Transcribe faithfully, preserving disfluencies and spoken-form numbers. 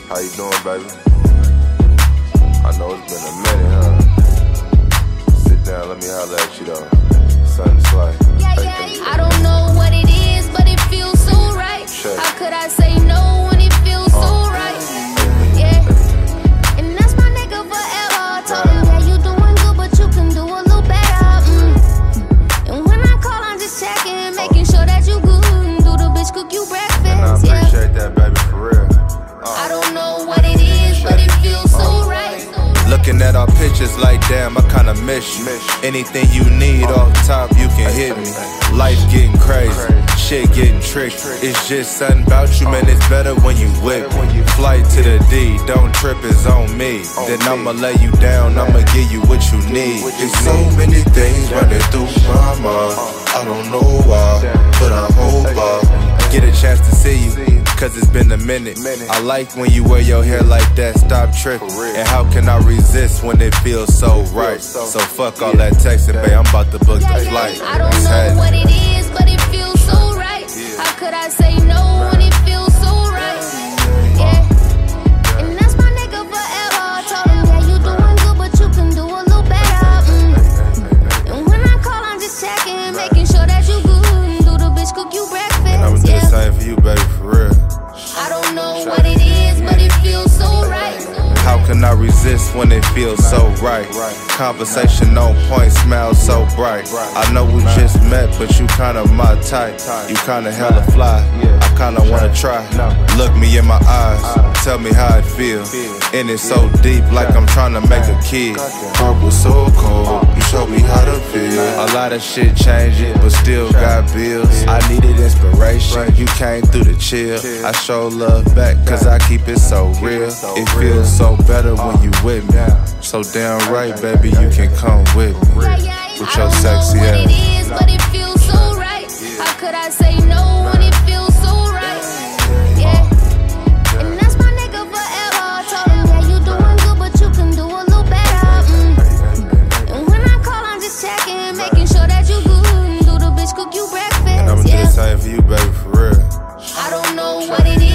How you doing, baby? I know it's been a minute, huh? Sit down, let me holler at you, though. Something slight. Yeah, yeah. I don't know what it is, but it feels so right. Check. How could I say no when it feels uh, so right? Yeah. And that's my nigga forever. I told him, yeah, you doing good, but you can do a little better. Mm. And when I call, I'm just checking, making sure that you good. And do the bitch cook you breakfast. And I appreciate yeah. that, baby, for real. I don't know what it is, but it feels so right. Looking at our pictures like damn, I kinda miss you. Anything you need off top, you can hit me. Life getting crazy, shit getting tricky. It's just something about you, man, it's better when you with me. Flight to the D, don't trip, it's on me. Then I'ma lay you down, I'ma give you what you need. There's so many things running through my mind. I don't know why, but I hope I get a chance to see you, cause it's been a minute. I like when you wear your hair like that, stop tripping. And how can I resist when it feels so right? So fuck all that texting, babe, I'm about to book the flight. I don't know what it is, but it feels so right. How could I say no when it feels so right? Yeah. And that's my nigga forever. I told him, yeah, you doing good, but you can do a little better. Mm. And when I call, I'm just checking, making sure that you good. And do the bitch cook you breakfast. I'ma do the same for you, baby, for real. I don't know what it is, but it feels so right. How can I resist when it feels so right? Conversation on point, smile so bright. I know we just met, but you kinda my type. You kinda hella fly, I kinda wanna try. Look me in my eyes, tell me how it feels. And it's so deep, like I'm trying to make a kid. Heart was so cold, you showed me how to feel. A lot of shit changing, but still got bills. I needed inspiration, you came through the chill. I show love back, cause I keep it so real. It feels so better when you with me. So damn right, baby, you can come with me. With your sexy ass. I don't know what it is, but it feels so right. How could I say no when it feels so right? Yeah. And that's my nigga forever. I told him, yeah, you doing good, but you can do a little better. Mm. And when I call, I'm just checking, making sure that you good. And do the bitch cook you breakfast. And I'ma do the same for you, baby, for real. I don't know what it is.